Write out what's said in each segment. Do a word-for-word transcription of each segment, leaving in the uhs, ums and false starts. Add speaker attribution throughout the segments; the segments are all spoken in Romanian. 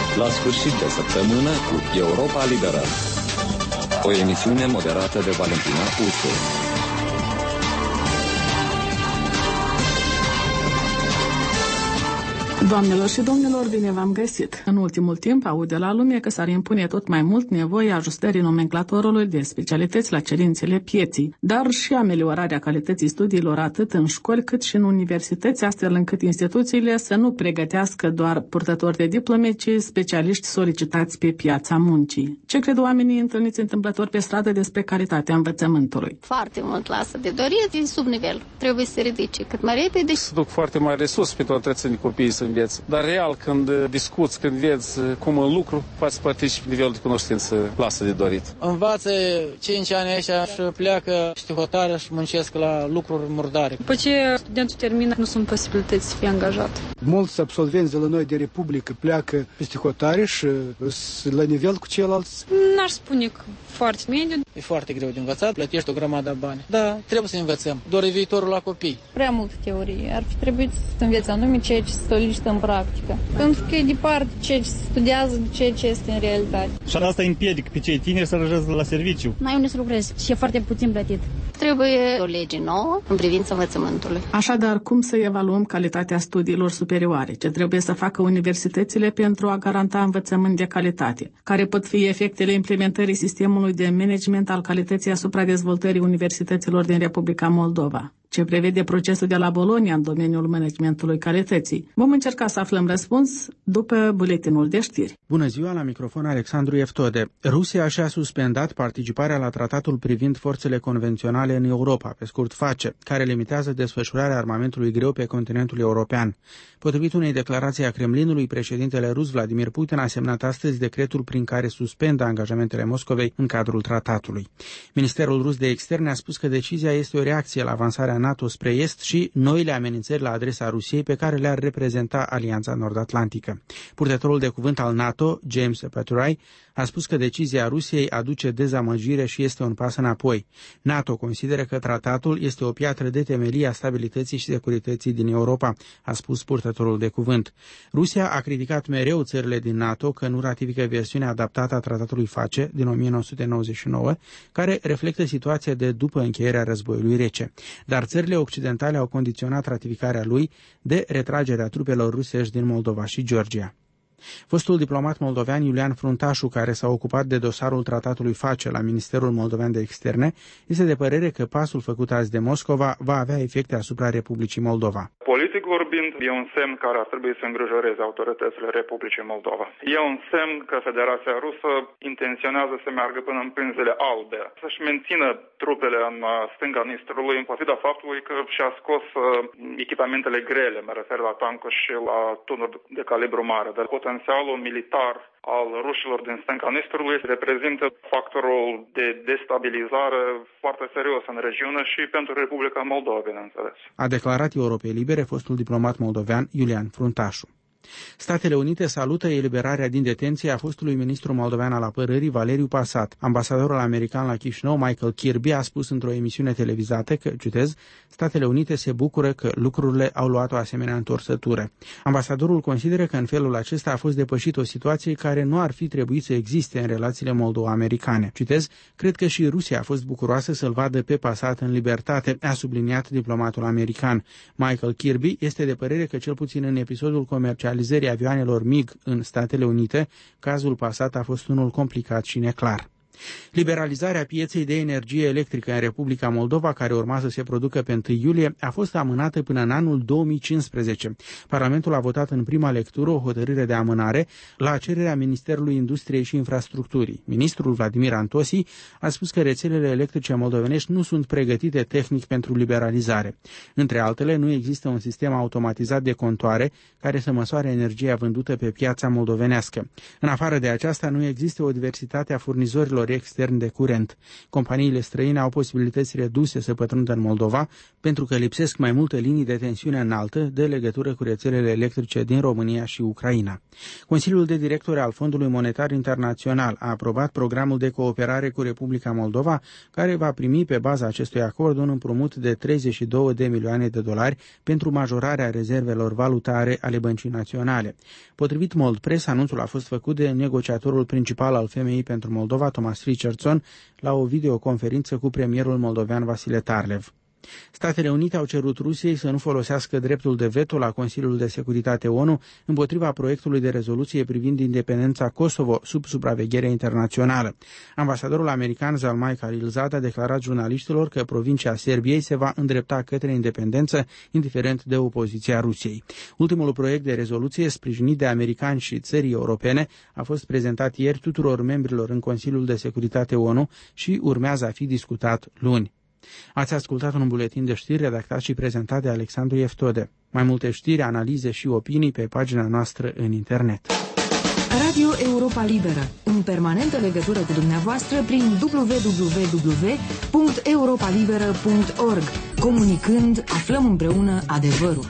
Speaker 1: La sfârșit de săptămână cu Europa Liberă. O emisiune moderată de Valentina Ursu.
Speaker 2: Doamnelor și domnilor, bine v-am găsit! În ultimul timp, aude la lume că s-ar impune tot mai mult nevoia ajustării nomenclatorului de specialități la cerințele pieții, dar și ameliorarea calității studiilor atât în școli cât și în universități, astfel încât instituțiile să nu pregătească doar purtători de diplome, ci specialiști solicitați pe piața muncii. Ce cred oamenii întâlniți întâmplător pe stradă despre calitatea învățământului?
Speaker 3: Foarte mult lasă de dorit, e sub nivel. Trebuie să se ridice cât mai repede.
Speaker 4: Se duc foarte mari resurse pentru a întreține copiii să învețe. Dar real, când discuți, când vezi cum în lucru, poți să participi nivelul de cunoștință lasă de dorit.
Speaker 5: Învață cinci ani așa și pleacă, știu, hotare și muncesc la lucruri murdare.
Speaker 6: După ce studentul termină, nu sunt posibilități să fie angajat.
Speaker 7: Mulți absolvenți de la noi de Republică pleacă peste hotare și la nivel cu ceilalți.
Speaker 6: N-aș spune că foarte mediu.
Speaker 5: E foarte greu de învățat, plătești o grămadă de bani. Da, trebuie să învățăm. Doar e viitorul la copii.
Speaker 8: Prea multă teorie. Ar fi trebuit să înveți anume ceea ce se solicită în practică. Pentru că e departe ceea ce se studiază de ceea ce este în realitate.
Speaker 9: Și asta împiedică pe cei tineri să răjească la serviciu.
Speaker 10: N-ai unde să lucrezi și e foarte puțin plătit.
Speaker 3: Trebuie o lege nouă în privința învățământului.
Speaker 2: Așadar, cum să evaluăm calitatea studiilor superioare? Ce trebuie să facă universitățile pentru a garanta învățământ de calitate? Care pot fi efectele implementării sistemului de management al calității asupra dezvoltării universităților din Republica Moldova? Ce prevede procesul de la Bologna în domeniul managementului calității? Vom încerca să aflăm răspuns după buletinul de știri.
Speaker 11: Bună ziua, la microfon Alexandru Eftode. Rusia și-a suspendat participarea la tratatul privind forțele convenționale în Europa, pe scurt FACE, care limitează desfășurarea armamentului greu pe continentul european. Potrivit unei declarații a Kremlinului, președintele rus Vladimir Putin a semnat astăzi decretul prin care suspendă angajamentele Moscovei în cadrul tratatului. Ministerul rus de externe a spus că decizia este o reacție la avansarea NATO spre est și noile amenințări la adresa Rusiei pe care le-ar reprezenta Alianța Nord-Atlantică. Purtătorul de cuvânt al NATO, James Paturai, a spus că decizia Rusiei aduce dezamăgire și este un pas înapoi. NATO consideră că tratatul este o piatră de temelie a stabilității și securității din Europa, a spus purtătorul de cuvânt. Rusia a criticat mereu țările din NATO că nu ratifică versiunea adaptată a tratatului FACE din o mie nouă sute nouăzeci și nouă, care reflectă situația de după încheierea războiului rece. Dar țările occidentale au condiționat ratificarea lui de retragerea trupelor rusești din Moldova și Georgia. Fostul diplomat moldovean Iulian Fruntașu, care s-a ocupat de dosarul tratatului FACE la Ministerul Moldovean de Externe, este de părere că pasul făcut azi de Moscova va avea efecte asupra Republicii Moldova.
Speaker 12: Politic vorbind, e un semn care ar trebui să îngrijoreze autoritățile Republicii Moldova. E un semn că Federația Rusă intenționează să meargă până în pânzele albe, să-și mențină trupele în stânga Nistrului, în pofida faptului că și-a scos echipamentele grele, mă refer la tancuri și la tunuri de calibru mare, dar potențialul militar al rușilor din stânga Nistrului reprezintă factorul de destabilizare foarte serios în regiune și pentru Republica Moldova, bineînțeles.
Speaker 11: A declarat Europei Libere fostul diplomat moldovean Iulian Fruntașu. Statele Unite salută eliberarea din detenție a fostului ministru moldovean al apărării Valeriu Pasat. Ambasadorul american la Chișinău, Michael Kirby, a spus într-o emisiune televizată că, citez, Statele Unite se bucură că lucrurile au luat o asemenea întorsătură. Ambasadorul consideră că în felul acesta a fost depășit o situație care nu ar fi trebuit să existe în relațiile moldo-americane. Citez, cred că și Rusia a fost bucuroasă să-l vadă pe Pasat în libertate, a subliniat diplomatul american. Michael Kirby este de părere că cel puțin în episodul comercial avioanelor MiG în Statele Unite, cazul Pasat a fost unul complicat și neclar. Liberalizarea pieței de energie electrică în Republica Moldova, care urma să se producă pe întâi iulie, a fost amânată până în anul două mii cincisprezece. Parlamentul a votat în prima lectură o hotărâre de amânare la cererea Ministerului Industriei și Infrastructurii. Ministrul Vladimir Antosi a spus că rețelele electrice moldovenești nu sunt pregătite tehnic pentru liberalizare. Între altele, nu există un sistem automatizat de contoare care să măsoare energia vândută pe piața moldovenească. În afară de aceasta, nu există o diversitate a furnizorilor furnizorii externi de curent. Companiile străine au posibilități reduse să pătrundă în Moldova pentru că lipsesc mai multe linii de tensiune înaltă de legătură cu rețelele electrice din România și Ucraina. Consiliul de directori al Fondului Monetar Internațional a aprobat programul de cooperare cu Republica Moldova, care va primi pe baza acestui acord un împrumut de treizeci și două de milioane de dolari pentru majorarea rezervelor valutare ale Băncii Naționale. Potrivit Moldpress, anunțul a fost făcut de negociatorul principal al F M I pentru Moldova, Thomas Richardson, la o videoconferință cu premierul moldovean Vasile Tarlev. Statele Unite au cerut Rusiei să nu folosească dreptul de veto la Consiliul de Securitate O N U împotriva proiectului de rezoluție privind independența Kosovo sub supraveghere internațională. Ambasadorul american Zalmay Khalilzad a declarat jurnaliștilor că provincia Serbiei se va îndrepta către independență, indiferent de opoziția Rusiei. Ultimul proiect de rezoluție, sprijinit de americani și țării europene, a fost prezentat ieri tuturor membrilor în Consiliul de Securitate O N U și urmează a fi discutat luni. Ați ascultat un buletin de știri redactat și prezentat de Alexandru Eftode. Mai multe știri, analize și opinii pe pagina noastră în internet.
Speaker 13: Radio Europa Liberă, în permanentă legătură cu dumneavoastră prin w w w punct europa liberă punct org. Comunicând, aflăm împreună adevărul.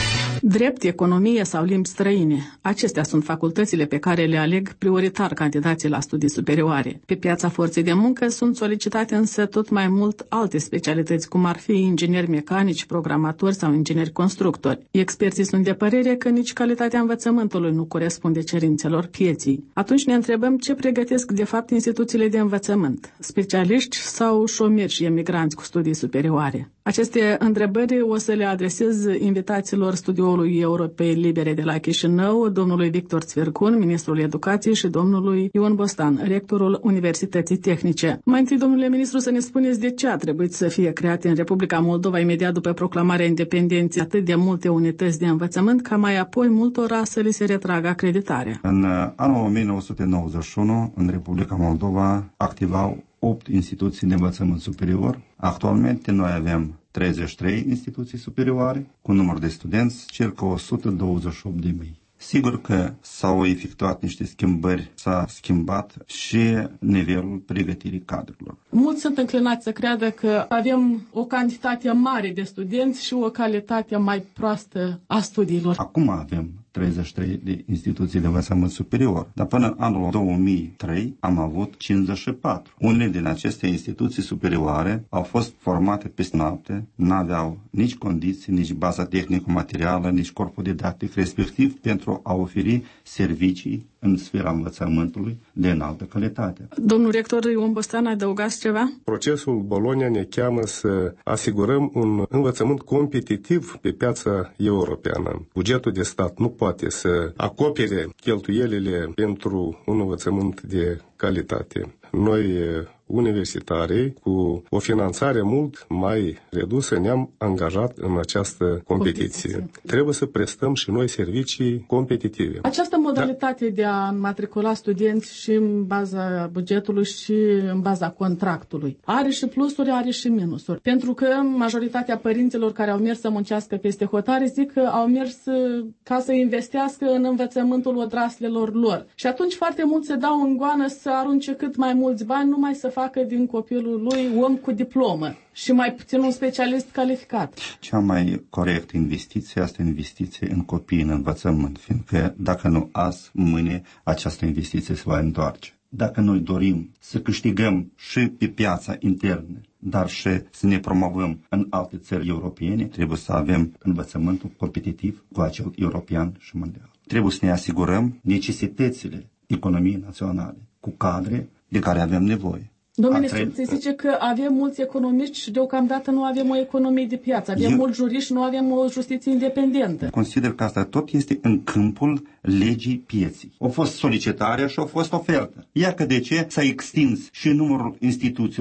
Speaker 2: Drept, economie sau limbi străine. Acestea sunt facultățile pe care le aleg prioritar candidații la studii superioare. Pe piața forței de muncă sunt solicitate însă tot mai mult alte specialități, cum ar fi ingineri mecanici, programatori sau ingineri constructori. Experții sunt de părere că nici calitatea învățământului nu corespunde cerințelor pieții. Atunci ne întrebăm ce pregătesc de fapt instituțiile de învățământ, specialiști sau șomeri și emigranți cu studii superioare. Aceste întrebări o să le adresez invitaților studioului Europei Libere de la Chișinău, domnului Victor Țvircun, ministrul Educației, și domnului Ion Bostan, rectorul Universității Tehnice. Mai întâi, domnule ministru, să ne spuneți de ce a trebuit să fie create în Republica Moldova, imediat după proclamarea independenței, atât de multe unități de învățământ, ca mai apoi multora să li se retragă acreditarea.
Speaker 14: În anul o mie nouă sute nouăzeci și unu, în Republica Moldova, activau opt instituții de învățământ superior. Actualmente noi avem treizeci și trei instituții superioare, cu număr de studenți circa o sută douăzeci și opt de mii. Sigur că s-au efectuat niște schimbări, s-a schimbat și nivelul pregătirii cadrelor.
Speaker 2: Mulți sunt înclinați să creadă că avem o cantitate mare de studenți și o calitate mai proastă a studiilor.
Speaker 14: Acum avem treizeci și trei de instituții de învățământ superior, dar până în anul două mii trei am avut cincizeci și patru. Unele din aceste instituții superioare au fost formate peste noapte, n-aveau nici condiții, nici baza tehnico-materială, nici corpul didactic respectiv pentru a oferi servicii în sfera învățământului de înaltă calitate.
Speaker 2: Domnul rector Ion Bostan, adăugați ceva?
Speaker 15: Procesul Bologna ne cheamă să asigurăm un învățământ competitiv pe piața europeană. Bugetul de stat nu poate să acopere cheltuielile pentru un învățământ de calitate. Noi, universitarii, cu o finanțare mult mai redusă, ne-am angajat în această competiție. competiție. Trebuie să prestăm și noi servicii competitive.
Speaker 2: Această modalitate da. de a matricula studenți și în baza bugetului și în baza contractului are și plusuri, are și minusuri. Pentru că majoritatea părinților care au mers să muncească peste hotare zic că au mers ca să investească în învățământul odraslelor lor. Și atunci foarte mult se dau în goană să arunce cât mai mulți bani, numai să facă din copilul lui om cu diplomă și mai puțin un specialist calificat.
Speaker 14: Cea mai corectă investiție este investiție în copii, în învățământ, fiindcă dacă nu azi, mâine, această investiție se va întoarce. Dacă noi dorim să câștigăm și pe piața internă, dar și să ne promovăm în alte țări europene, trebuie să avem învățământul competitiv cu acel european și mondial. Trebuie să ne asigurăm necesitățile economiei naționale cu cadre de care avem nevoie.
Speaker 2: Domnule ministru, se zice că avem mulți economiști și deocamdată nu avem o economie de piață. Avem Eu... mulți juriști și nu avem o justiție independentă.
Speaker 14: Consider că asta tot este în câmpul legii pieții. A fost solicitarea și a fost ofertă. Iar că de ce s-a extins și numărul instituțiilor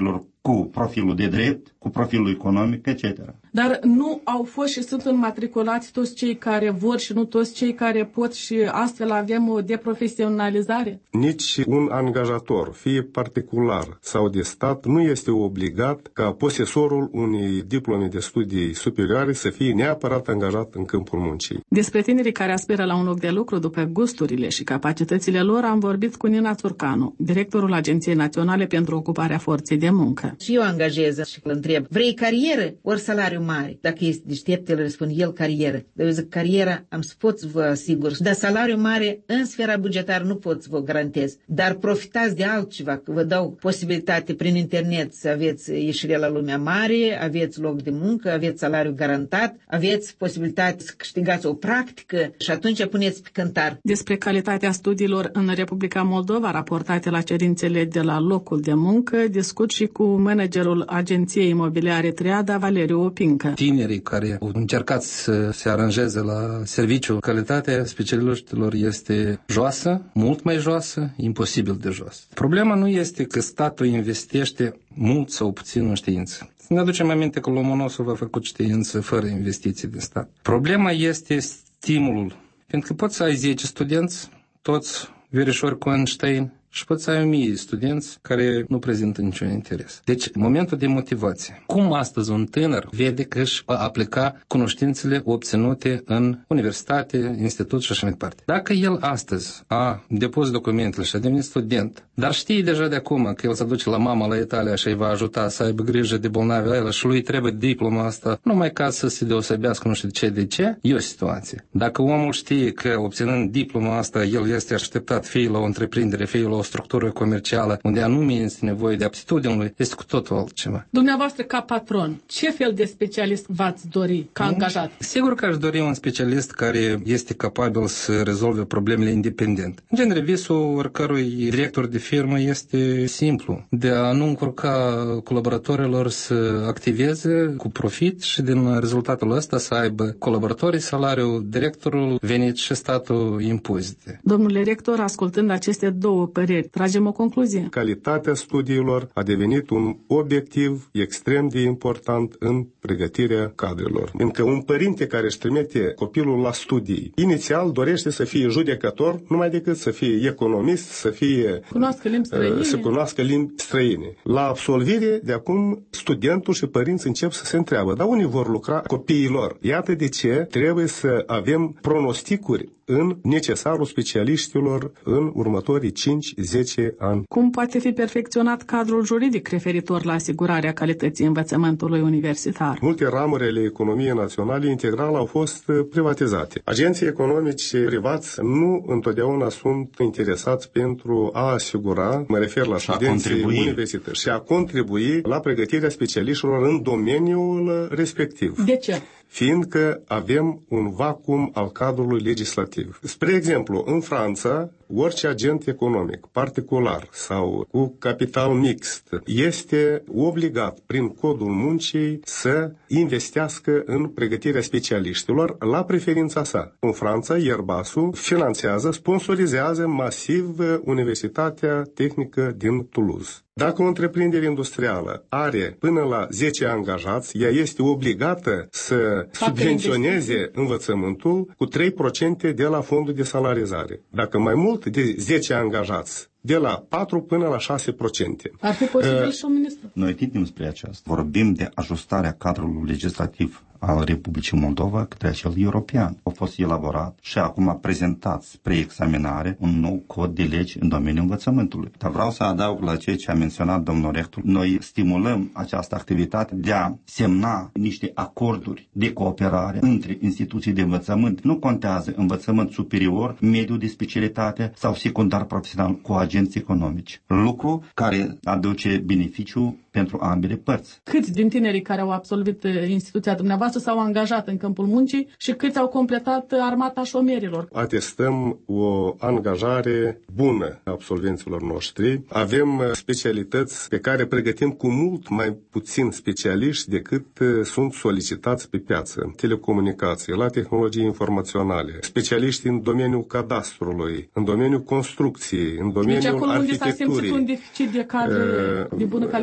Speaker 14: cu profilul de drept, cu profilul economic, et cetera.
Speaker 2: Dar nu au fost și sunt înmatriculați toți cei care vor și nu toți cei care pot și astfel avem o deprofesionalizare?
Speaker 15: Nici un angajator, fie particular sau de stat, nu este obligat ca posesorul unei diplome de studii superioare să fie neapărat angajat în câmpul muncii.
Speaker 2: Despre tinerii care aspiră la un loc de lucru după gusturile și capacitățile lor am vorbit cu Nina Țurcanu, directorul Agenției Naționale pentru Ocuparea Forței de Muncă.
Speaker 16: Și eu angajez și îl întreb, vrei carieră ori salariu mare? Dacă este deștept, el răspund el carieră. Dar eu zic, cariera am să pot să vă asigur, dar salariu mare în sfera bugetară nu pot să vă garantez. Dar profitați de altceva, că vă dau posibilitate prin internet să aveți ieșire la lumea mare, aveți loc de muncă, aveți salariu garantat, aveți posibilitate să câștigați o practică și atunci puneți pe cântar.
Speaker 2: Despre calitatea studiilor în Republica Moldova raportate la cerințele de la locul de muncă, discut și cu managerul Agenției Imobiliare Triada, Valeriu Opincă.
Speaker 17: Tinerii care au încercat să se aranjeze la serviciu, calitatea specialiștilor este joasă, mult mai joasă, imposibil de jos. Problema nu este că statul investește mult sau puțin în știință. Ne aducem aminte că Lomonosov a făcut știință fără investiții din stat. Problema este stimulul, pentru că poți să ai zece studenți, toți verișori cu Einstein, și poți să ai o mie de studenți care nu prezintă niciun interes. Deci, momentul de motivație. Cum astăzi un tânăr vede că își va aplica cunoștințele obținute în universitate, institut și așa mai departe? Dacă el astăzi a depus documentele și a devenit student, dar știe deja de acum că el se duce la mama la Italia și îi va ajuta să aibă grijă de bolnavi aia și lui trebuie diploma asta, numai ca să se deosebească nu știu de ce, de ce, e o situație. Dacă omul știe că obținând diploma asta, el este așteptat fie la o întreprindere, fie la o structură comercială, unde anume este nevoie de aptitudinile, este cu totul altceva.
Speaker 2: Dumneavoastră, ca patron, ce fel de specialist v-ați dori ca angajat?
Speaker 17: Sigur că aș dori un specialist care este capabil să rezolve problemele independent. În genere, visul oricărui director de firmă este simplu, de a nu încurca colaboratorilor să activeze cu profit și din rezultatul ăsta să aibă colaboratorii salariul, directorul venit și statul impozite.
Speaker 2: Domnule rector, ascultând aceste două păreri, tragem o concluzie.
Speaker 15: Calitatea studiilor a devenit un obiectiv extrem de important în pregătirea cadrelor. Încă un părinte care își trimite copilul la studii, inițial dorește să fie judecător, numai decât să fie economist, să fie
Speaker 2: cunoască limbi străine.
Speaker 15: să cunoască limbi străine. La absolvire, de acum, studentul și părinții încep să se întreabă, dar unde vor lucra copiilor? Iată de ce trebuie să avem pronosticuri în necesarul specialiștilor în următorii cinci zece ani.
Speaker 2: Cum poate fi perfecționat cadrul juridic referitor la asigurarea calității învățământului universitar?
Speaker 15: Multe ramuri ale economiei naționale integral au fost privatizate. Agenții economici privați nu întotdeauna sunt interesați pentru a asigura, mă refer la studenții universități, și a contribui la pregătirea specialiștilor în domeniul respectiv.
Speaker 2: De ce?
Speaker 15: Fiindcă avem un vacuum al cadrului legislativ. Spre exemplu, în Franța, orice agent economic, particular sau cu capital mixt, este obligat prin codul muncii să investească în pregătirea specialiștilor la preferința sa. În Franța, Airbusul finanțează, sponsorizează masiv Universitatea Tehnică din Toulouse. Dacă o întreprindere industrială are până la zece angajați, ea este obligată să subvenționeze învățământul cu trei la sută de la fondul de salarizare. Dacă mai mult de zece angajați, de la patru până la șase la sută.
Speaker 2: Ar fi posibil uh, și un ministru.
Speaker 14: Noi tindem spre aceasta. Vorbim de ajustarea cadrului legislativ al Republicii Moldova către cel european. A fost elaborat și acum prezentat spre examinare un nou cod de legi în domeniul învățământului. Dar vreau să adaug la ceea ce a menționat domnul rector. Noi stimulăm această activitate de a semna niște acorduri de cooperare între instituții de învățământ. Nu contează învățământ superior, mediu de specialitate sau secundar profesional cu agenți economici. Lucru care aduce beneficiu pentru ambele părți.
Speaker 2: Câți din tinerii care au absolvit instituția dumneavoastră s-au angajat în câmpul muncii și câți au completat armata șomerilor?
Speaker 15: Atestăm o angajare bună a absolvenților noștri. Avem specialități pe care pregătim cu mult mai puțin specialiști decât sunt solicitați pe piață. Telecomunicații, la tehnologii informaționale, specialiști în domeniul cadastrului, în domeniul construcției, în domeniul
Speaker 2: deci acolo
Speaker 15: arhitecturii.
Speaker 2: Unde s-a simțit un deficit de cadre uh, de bună calitate.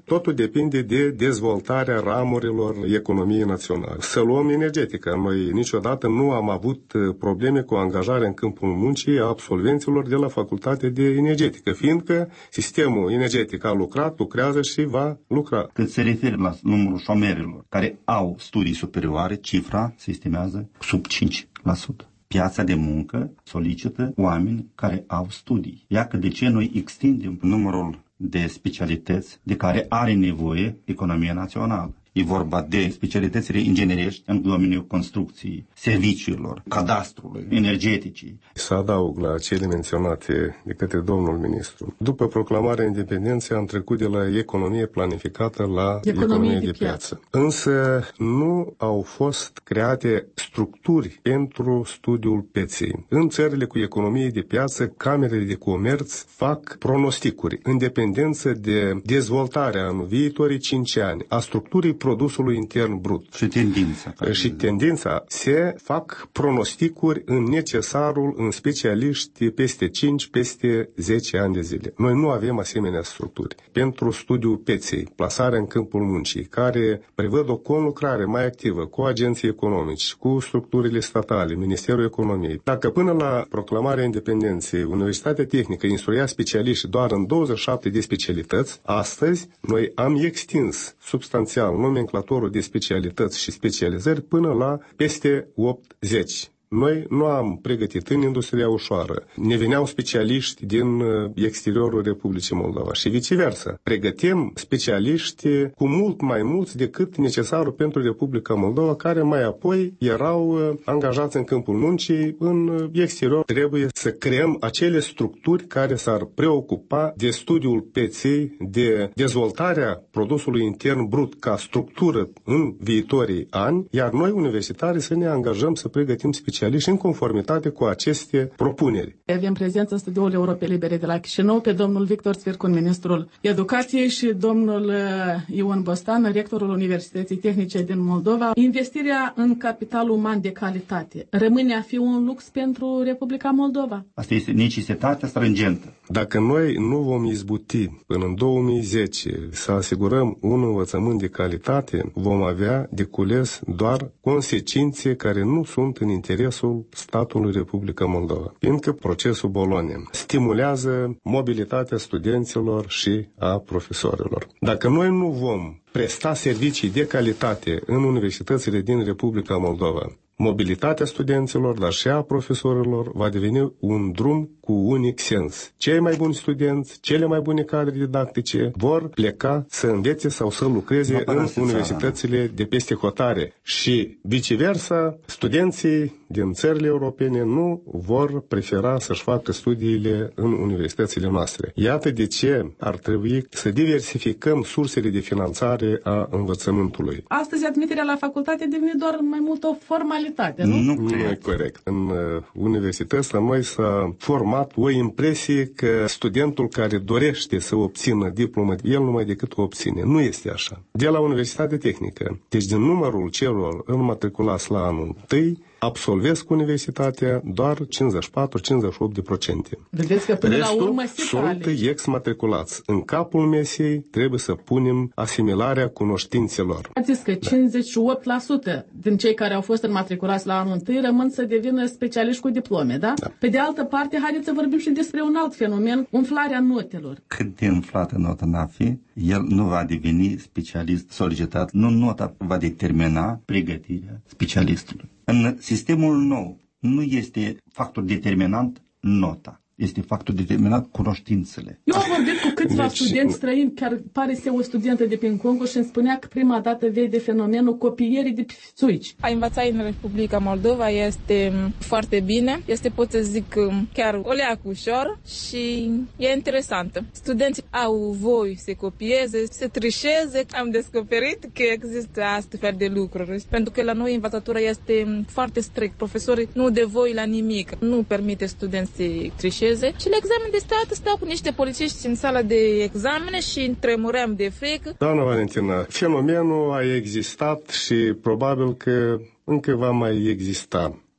Speaker 15: totul depinde de dezvoltarea ramurilor economiei naționale. Să luăm energetica. Noi niciodată nu am avut probleme cu angajarea în câmpul muncii a absolvenților de la facultatea de energetică, fiindcă sistemul energetic a lucrat, lucrează și va lucra.
Speaker 14: Cât se referă la numărul șomerilor care au studii superioare, cifra se estimează sub cinci la sută. Piața de muncă solicită oameni care au studii. Iată de ce noi extindem numărul de specialități de care are nevoie economia națională. E vorba de specialitățile inginerești în domeniul construcției, serviciilor, cadastrului, energeticii.
Speaker 15: Să adaug la cele menționate de către domnul ministru. După proclamarea independenței am trecut de la economie planificată la economie, economie de, de piață. piață. Însă nu au fost create structuri pentru studiul pieței. În țările cu economie de piață, camerele de comerț fac pronosticuri în dependență de dezvoltarea în viitorii cinci ani a structurii produsului intern brut.
Speaker 14: Și tendința.
Speaker 15: Și tendința. Se fac pronosticuri în necesarul, în specialiști peste cinci, peste zece ani de zile. Noi nu avem asemenea structuri. Pentru studiul pieței, plasarea în câmpul muncii, care prevăd o conlucrare mai activă cu agenții economici, cu structurile statale, Ministerul Economiei. Dacă până la proclamarea independenței Universitatea Tehnică instruia specialiști doar în douăzeci și șapte de specialități, astăzi noi am extins substanțial nomenclatorul de specialități și specializări până la peste optzeci. Noi nu am pregătit în industria ușoară. Ne veneau specialiști din exteriorul Republicii Moldova și viceversa. Pregătim specialiști cu mult mai mulți decât necesarul pentru Republica Moldova, care mai apoi erau angajați în câmpul muncii în exterior. Trebuie să creăm acele structuri care s-ar preocupa de studiul pieței, de dezvoltarea produsului intern brut ca structură în viitorii ani, iar noi, universitarii, să ne angajăm să pregătim specialiști și în conformitate cu aceste propuneri.
Speaker 2: Avem prezență în studioul Europei Libere de la Chișinău pe domnul Victor Svircun, ministrul Educației, și domnul Ion Bostan, rectorul Universității Tehnice din Moldova. Investirea în capital uman de calitate rămâne a fi un lux pentru Republica Moldova?
Speaker 14: Asta este necesitatea stringentă.
Speaker 15: Dacă noi nu vom izbuti până în două mii zece să asigurăm un învățământ de calitate, vom avea de cules doar consecințe care nu sunt în interes statului Republica Moldova, fiindcă procesul Bologna stimulează mobilitatea studenților și a profesorilor. Dacă noi nu vom presta servicii de calitate în universitățile din Republica Moldova, mobilitatea studenților, dar și a profesorilor va deveni un drum cu unic sens. Cei mai buni studenți, cele mai bune cadre didactice vor pleca să învețe sau să lucreze în universitățile de peste hotare și viceversa, studenții din țările europene nu vor prefera să-și facă studiile în universitățile noastre. Iată de ce ar trebui să diversificăm sursele de finanțare a învățământului.
Speaker 2: Astăzi admiterea la facultate devine doar mai mult o formalitate, nu?
Speaker 15: Nu, nu e corect. În uh, universități la noi s-a format o impresie că studentul care dorește să obțină diplomă, el numai decât o obține. Nu este așa. De la Universitatea Tehnică, deci din numărul celor înmatriculați la anul întâi, absolvesc universitatea doar cincizeci și patru cincizeci și opt de procente.
Speaker 2: Vedeți că până
Speaker 15: Restul
Speaker 2: la urmă se
Speaker 15: sunt exmatriculați. În capul mesei trebuie să punem asimilarea cunoștințelor.
Speaker 2: Ați zis că cincizeci și opt la sută din cei care au fost înmatriculați la anul întâi rămân să devină specialiști cu diplome, da? da? Pe de altă parte, haideți să vorbim și despre un alt fenomen, umflarea notelor.
Speaker 14: Cât de umflată nota n-a fi, el nu va deveni specialist solicitat. Nu nota va determina pregătirea specialistului. În sistemul nou nu este factor determinant nota. Este factor determinat cunoștințele.
Speaker 2: Eu am vorbit cu câțiva deci, studenți străini, chiar pare să o studentă de prin Congo și îmi spunea că prima dată vede fenomenul copierii de pisuici.
Speaker 6: A învăța în Republica Moldova este foarte bine, este, pot să zic, chiar o leacă ușor și e interesantă. Studenții au voie să copieze, să trișeze. Am descoperit că există astfel de lucruri, pentru că la noi învățătura este foarte strict. Profesorii nu de voie la nimic, nu permite studenții să trișeze. Și la examen de stat stau cu niște polițiști în sala de examene și tremuream de frică.
Speaker 15: Doamna Valentina, fenomenul a existat și probabil că încă va mai exista.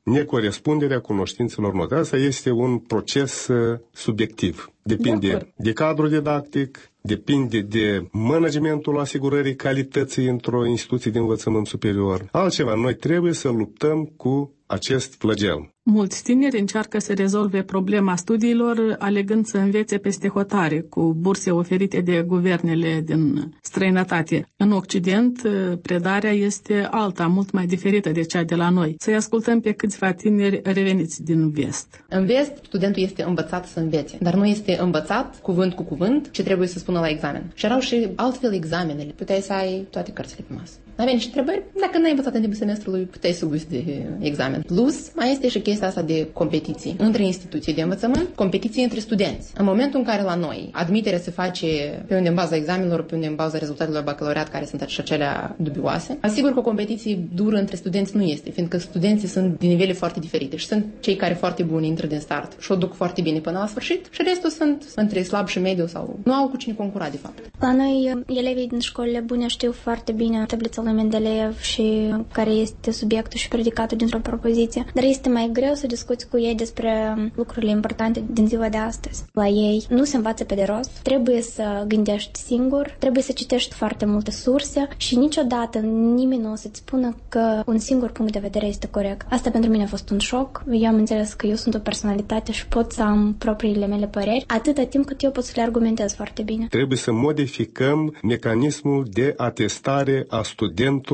Speaker 15: necorespunderea cunoștințelor noastre. Asta este un proces subiectiv. Depinde de, de cadrul didactic, depinde de managementul asigurării calității într-o instituție de învățământ superior. Altceva, noi trebuie să luptăm cu acest flagel.
Speaker 2: Mulți tineri încearcă să rezolve problema studiilor alegând să învețe peste hotare, cu burse oferite de guvernele din străinătate. În Occident, predarea este alta, mult mai diferită de cea de la noi. Să-i ascultăm pe câțiva tineri reveniți din vest.
Speaker 18: În vest, studentul este învățat să învețe, dar nu este învățat cuvânt cu cuvânt ce trebuie să spună la examen. Și erau și altfel examenele. Puteai să ai toate cărțile pe masă. Aveai niște întrebări, dacă n-ai învățat în timpul semestrului, puteai să uiți de examen. Plus, mai este și chestia asta de competiții între instituții de învățământ, competiții între studenți. În momentul în care la noi admiterea se face pe unde în baza examenelor, pe unde în baza rezultatelor bacalaureat, care sunt și acelea dubioase, asigur că o competiție dură între studenți nu este, fiindcă studenții sunt din nivele foarte diferite și sunt cei care foarte buni intră din start și o duc foarte bine până la sfârșit și restul sunt între slab și mediu sau nu au cu cine concura de fapt.
Speaker 19: La noi, elevii din școlile bune știu foarte bine tablița lui Mendeleev și care este subiectul și predicatul dintr-o propoziție, dar este mai greu să discuți cu ei despre lucrurile importante din ziua de astăzi. La ei nu se învață pe de rost, trebuie să gândești singur, trebuie să citești foarte multe surse și niciodată nimeni nu o să-ți spună că un singur punct de vedere este corect. Asta pentru mine a fost un șoc. Eu am înțeles că eu sunt o personalitate și pot să am propriile mele păreri, atâta timp cât eu pot să le argumentez foarte bine.
Speaker 15: Trebuie să modificăm mecanismul de atestare a studentului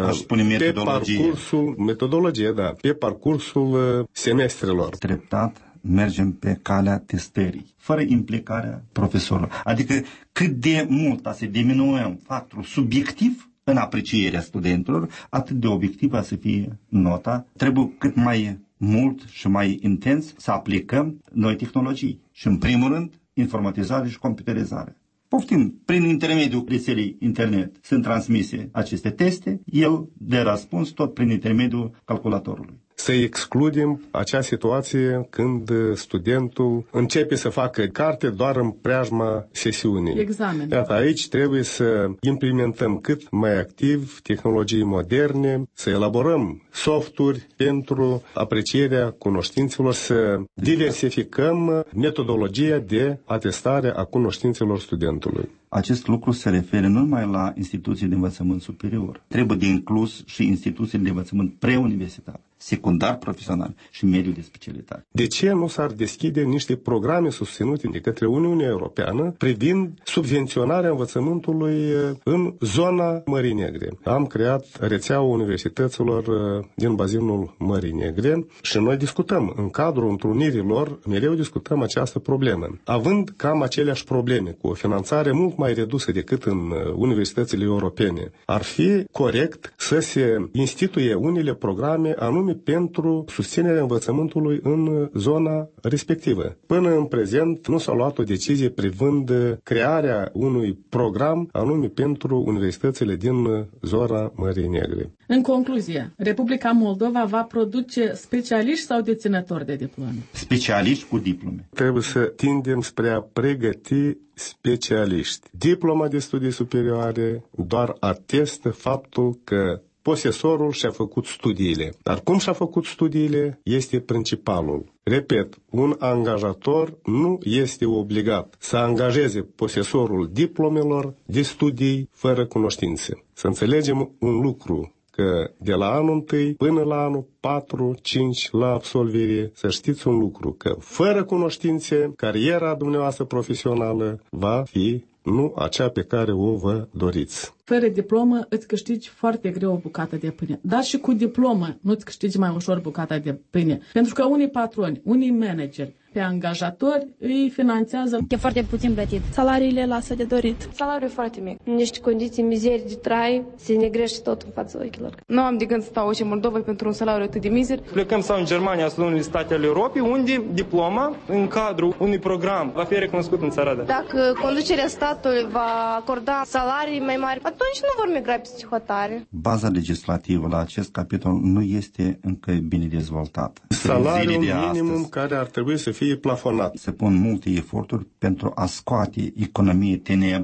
Speaker 15: pe parcursul, metodologie, da, pe parcursul semestrelor.
Speaker 14: Treptat mergem pe calea testării, fără implicarea profesorului. Adică cât de mult să diminuăm factorul subiectiv în aprecierea studenților, atât de obiectivă să fie nota. Trebuie cât mai mult și mai intens să aplicăm noi tehnologii. Și în primul rând, informatizare și computerizare. Poftim, prin intermediul rețelei internet sunt transmise aceste teste, el de răspuns tot prin intermediul calculatorului.
Speaker 15: Să excludem acea situație când studentul începe să facă carte doar în preajma sesiunii.
Speaker 2: Examen.
Speaker 15: Iată, aici trebuie să implementăm cât mai activ tehnologii moderne, să elaborăm softuri pentru aprecierea cunoștințelor, să diversificăm metodologia de atestare a cunoștințelor studentului.
Speaker 14: Acest lucru se referă nu numai la instituții de învățământ superior. Trebuie de inclus și instituțiile de învățământ preuniversitar, secundar, profesional și mediul de specialitate.
Speaker 15: De ce nu s-ar deschide niște programe susținute de către Uniunea Europeană privind subvenționarea învățământului în zona Mării Negre? Am creat rețeaua universităților din bazinul Mării Negre și noi discutăm în cadrul întrunirilor, mereu discutăm această problemă. Având cam aceleași probleme cu o finanțare mult mai redusă decât în universitățile europene, ar fi corect să se instituie unele programe anume pentru susținerea învățământului în zona respectivă. Până în prezent nu s-a luat o decizie privind crearea unui program anume pentru universitățile din zona Mării Negre.
Speaker 2: În concluzie, Republica Moldova va produce specialiști sau deținători de diplome?
Speaker 14: Specialiști cu diplome.
Speaker 15: Trebuie să tindem spre a pregăti specialiști. Diploma de studii superioare doar atestă faptul că posesorul și-a făcut studiile. Dar cum și-a făcut studiile este principalul. Repet, un angajator nu este obligat să angajeze posesorul diplomelor de studii fără cunoștințe. Să înțelegem un lucru, că de la anul întâi până la anul patru cinci la absolvire, să știți un lucru, că fără cunoștințe, cariera dumneavoastră profesională va fi nu acea pe care o vă doriți.
Speaker 2: Fără diplomă îți câștigi foarte greu o bucată de pâine. Dar și cu diplomă nu îți câștigi mai ușor bucata de pâine. Pentru că unii patroni, unii manageri, pe angajatori îi finanțează.
Speaker 10: E foarte puțin plătit.
Speaker 6: Salariile lasă de dorit.
Speaker 20: Salariul e foarte mic. În niște condiții mizeri de trai, se negrește tot în fața ochilor.
Speaker 6: Nu am de gând să stau aici în Moldova pentru un salariu atât de mizer.
Speaker 21: Plecăm sau în Germania sau în unele state ale Europei, unde diploma în cadrul unui program va fi recunoscut în țara.
Speaker 20: Dacă conducerea statului va acorda salarii mai mari, atunci nu vor migra peste hotare.
Speaker 14: Baza legislativă la acest capitol nu este încă bine dezvoltată.
Speaker 15: Salariul minimum care ar trebui să fie plafonat.
Speaker 14: Se pun multe eforturi pentru a scoate economie tenebră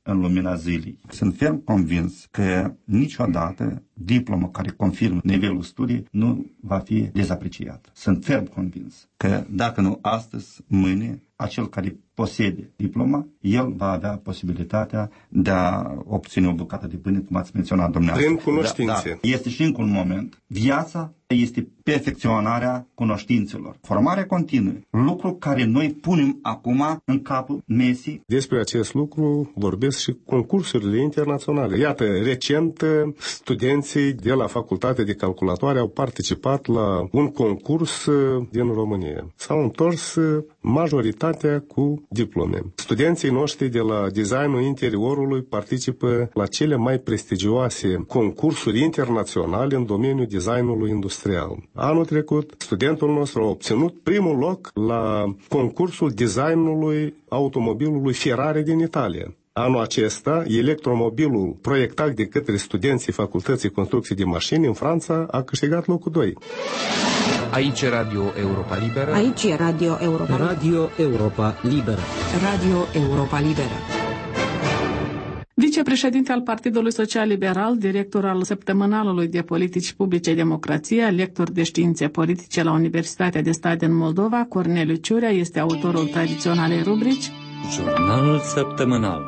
Speaker 14: în lumina zilei. Sunt ferm convins că niciodată diploma care confirmă nivelul studiei nu va fi dezapreciată. Sunt ferm convins că dacă nu astăzi, mâine, acel care posede diploma, el va avea posibilitatea de a obține o bucată de pâine, cum ați menționat dumneavoastră.
Speaker 15: Prin cunoștințe.
Speaker 14: Da, da. Este și încă un moment. Viața este perfecționarea cunoștințelor. Formarea continuă. Lucru care noi punem acum în capul mesii.
Speaker 15: Despre acest lucru vorbesc și concursurile internaționale. Iată, recent studenții de la Facultatea de Calculatoare au participat la un concurs din România. S-au întors majoritatea cu diplome. Studenții noștri de la designul interiorului participă la cele mai prestigioase concursuri internaționale în domeniul designului industrial. Anul trecut, studentul nostru a obținut primul loc la concursul designului automobilului Ferrari din Italia. Anul acesta, electromobilul proiectat de către studenții Facultății Construcții de Mașini în Franța a câștigat locul doi.
Speaker 1: Aici e Radio Europa Liberă.
Speaker 13: Aici e Radio Europa Liberă.
Speaker 1: Radio Europa Liberă.
Speaker 13: Radio Europa Liberă.
Speaker 2: Vicepreședinte al Partidului Social Liberal, director al Săptămânalului de Politici Publice Democrație, lector de științe politice la Universitatea de Stat din Moldova, Corneliu Ciurea este autorul tradiționalei rubrici
Speaker 1: Jurnalul Săptămânal.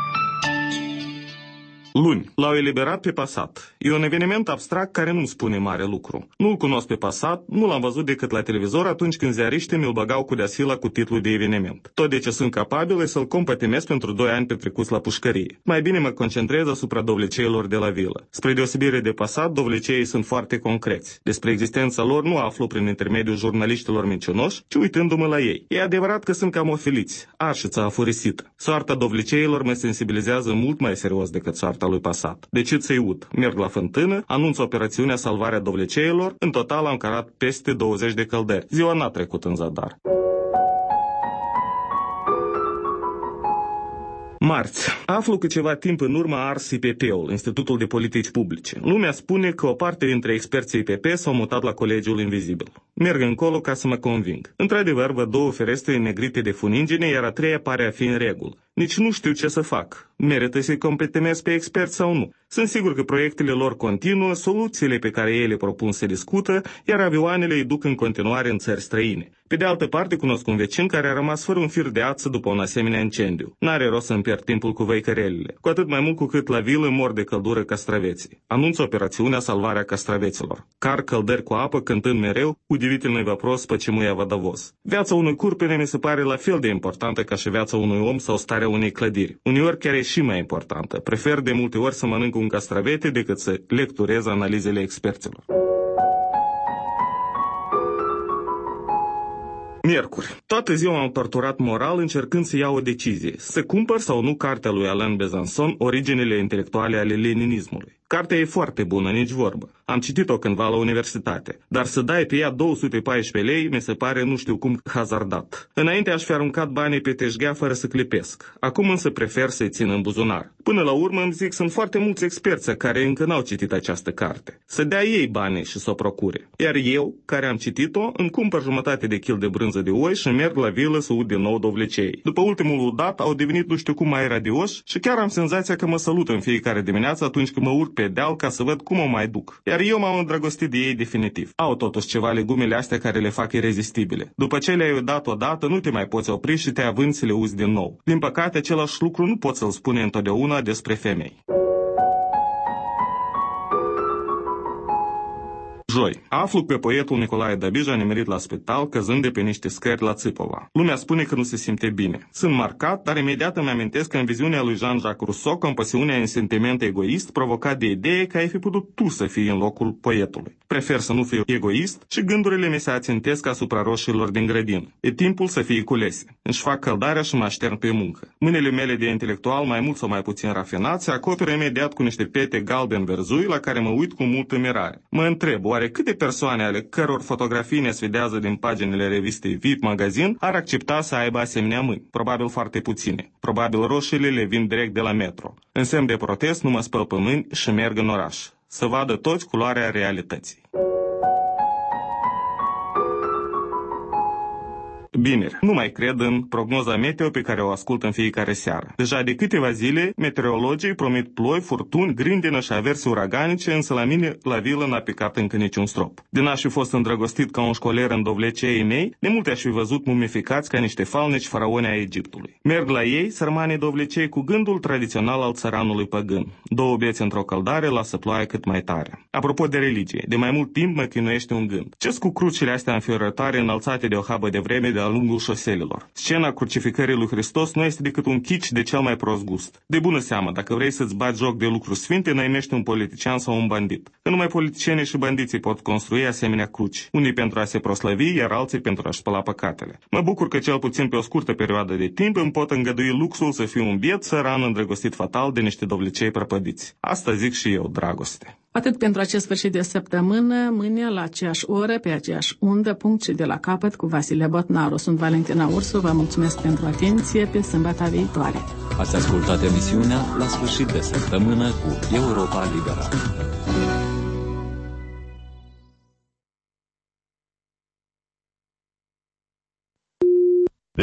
Speaker 21: Luni, l-au eliberat pe Passat. E un eveniment abstract care nu-mi spune mare lucru. Nu-l cunosc pe Passat, nu l-am văzut decât la televizor atunci când ziariștii mi-l băgau cu deasila cu titlul de eveniment. Tot de ce sunt capabil să-l compătimesc pentru doi ani petrecuți la pușcărie. Mai bine mă concentrez asupra dovleceilor de la vilă. Spre deosebire de Passat, dovleceii sunt foarte concreți. Despre existența lor nu aflu prin intermediul jurnaliștilor mincinoși, ci uitându-mă la ei. E adevărat că sunt camofiliți, arșița afurisită. Soarta dovleceilor mă sensibilizează mult mai serios decât soarta lui Passat. Decid să-i ud. Merg la fântână, anunț operațiunea salvarea dovleceilor. În total am cărat peste douăzeci de căldări. Ziua n-a trecut în zadar. Marți. Aflu că ceva timp în urmă a ars I P P-ul, Institutul de Politici Publice. Lumea spune că o parte dintre experții I P P s-au mutat la Colegiul Invizibil. Merg încolo ca să mă conving. Într-adevăr, văd două ferestre negrite de funingine, iar a treia pare a fi în regulă. Nici nu știu ce să fac. Merită să-i competenez pe experți sau nu? Sunt sigur că proiectele lor continuă, soluțiile pe care ei le propun se discută, iar avioanele îi duc în continuare în țări străine. Pe de altă parte, cunosc un vecin care a rămas fără un fir de ață după un asemenea incendiu. N-are rost să-mi pierd timpul cu văicărelile, cu atât mai mult cu cât la vilă mor de căldură castraveții. Anunț operațiunea salvarea castraveților. Car căldări cu apă, cântând mereu, удивительный вопрос, почему я водовоз. Viața unui curpene mi se pare la fel de importantă ca și viața unui om sau starea unei clădiri. Uneori chiar e și mai importantă. Prefer de multe ori să mănânc un castravete decât să lecturez analizele experților. Miercuri. Toată ziua m-am torturat moral încercând să iau o decizie. Să cumpăr sau nu cartea lui Alain Besançon, Originele intelectuale ale leninismului. Cartea e foarte bună, nici vorbă. Am citit-o cândva la universitate. Dar să dai pe ea două sute paisprezece lei, mi se pare nu știu cum hazardat. Înainte aș fi aruncat banii pe teșghea fără să clipesc. Acum însă prefer să-i țin în buzunar. Până la urmă îmi zic, sunt foarte mulți experți care încă n-au citit această carte. Să dea ei banii și să o procure. Iar eu, care am citit-o, îmi cumpăr jumătate de kil de brânză de oi și merg la vilă să ud din nou dovlecei. După ultimul udat, au devenit nu știu cum mai radioși și chiar am senzația că mă salută în fiecare dimineață atunci când mă urc pe deal ca să văd cum o mai duc. Iar eu m-am îndrăgostit de ei definitiv. Au totuși ceva legumele astea care le fac irezistibile. După ce le-ai udat odată, nu te mai poți opri și te având să le uzi din nou. Din păcate, același lucru nu poți să-l spune întotdeauna despre femei. Joi. Aflu că poetul Nicolae Dabij a nimerit la spital căzând de pe niște scări la Țipova. Lumea spune că nu se simte bine. Sunt marcat, dar imediat îmi amintesc că în viziunea lui Jean-Jacques Rousseau, compasiunea e un sentiment egoist provocat de idee că ai fi putut tu să fii în locul poetului. Prefer să nu fiu egoist și gândurile mi se ațintesc asupra roșiilor din grădină. E timpul să fie culese. Își fac căldarea și mă aștern pe muncă. Mâinile mele de intelectual, mai mult sau mai puțin rafinat, se acoperă imediat cu niște pete galben-verzui la care mă uit cu multă mirare. Mă întreb, oare câte persoane ale căror fotografii ne sfidează din paginile revistei V I P Magazine ar accepta să aibă asemenea mâini? Probabil foarte puține. Probabil roșiile le vin direct de la metro. În semn de protest nu mă spăl pe mâini și merg în oraș. Să vadă toți culoarea realității. Vineri. Nu mai cred în prognoza meteo pe care o ascult în fiecare seară. Deja de câteva zile, meteorologii promit ploi, furtuni, grindină și averse uraganice, însă la mine la vilă n-a picat încă niciun strop. Din aș fi fost îndrăgostit ca un școler în dovleceii mei, de multe aș fi văzut mumificați ca niște falnici faraoni ai Egiptului. Merg la ei, sărmanii dovlecei, cu gândul tradițional al țăranului păgân. Două bețe într-o căldare lasă ploaia cât mai tare. Apropo de religie, de mai mult timp mă chinuiește un gând. Ce-s cu crucile astea înfiorătoare înălțate de o habă de vreme de-a lungul șoselelor? Scena crucificării lui Hristos nu este decât un chici de cel mai prost gust. De bună seamă, dacă vrei să-ți bagi joc de lucruri sfinte, năimești un politician sau un bandit. Că numai politicienii și bandiții pot construi asemenea cruci. Unii pentru a se proslăvi, iar alții pentru a-și spăla păcatele. Mă bucur că cel puțin pe o scurtă perioadă de timp îmi pot îngădui luxul să fiu un biet săran îndrăgostit fatal de niște dovlecei prăpădiți. Asta zic și eu, dragoste.
Speaker 2: Atât pentru acest sfârșit de săptămână, mâine la aceeași oră, pe aceeași undă, punct și de la capăt cu Vasile Botnaru. Sunt Valentina Ursu, vă mulțumesc pentru atenție, pe sâmbătă viitoare.
Speaker 1: Ați ascultat emisiunea La sfârșit de săptămână cu Europa Liberă.